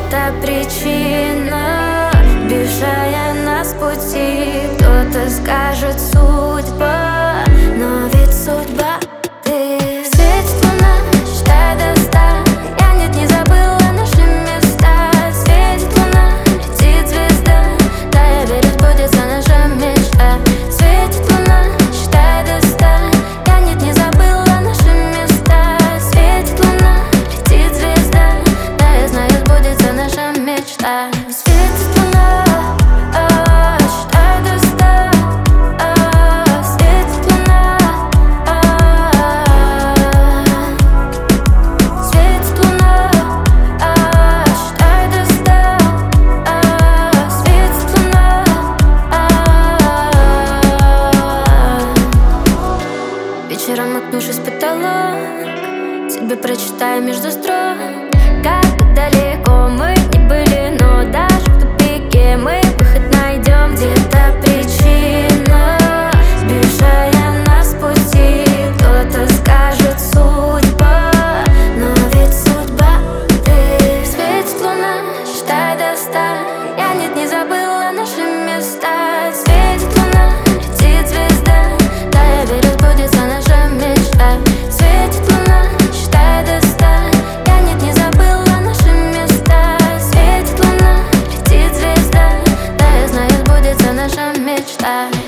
где-то причина, сбившая нас с пути. Кто-то скажет судьба, но ведь судьба ты. Светит луна, считай до 100. Я нет, не забыла наши места. Светит луна, летит звезда. Да, я верю, сбудется наша мечта. Светит луна, считай до 100. Я нет, не забыла наши места. Светит луна, летит звезда. Да, я знаю, сбудется наша мечта. Светит луна, считай до 100. Светит луна, светит луна, считай до 100. Светит луна. Вечером, наткнувшись в потолок, тебе прочитаю между строк. Как бы далеко мы не были, но даже в тупике мы выход найдем. Где-то причина, сбившая нас с пути. Кто-то скажет судьба, но ведь судьба ты. Светит луна, считай до 100. Я нет, не забыла наши места. Светит луна, летит звезда. Да, я верю, сбудется наша мечта. Светит луна, считай до 100. Я нет, не забыла наши места. Светит луна, летит звезда. Да, я знаю, сбудется наша мечта.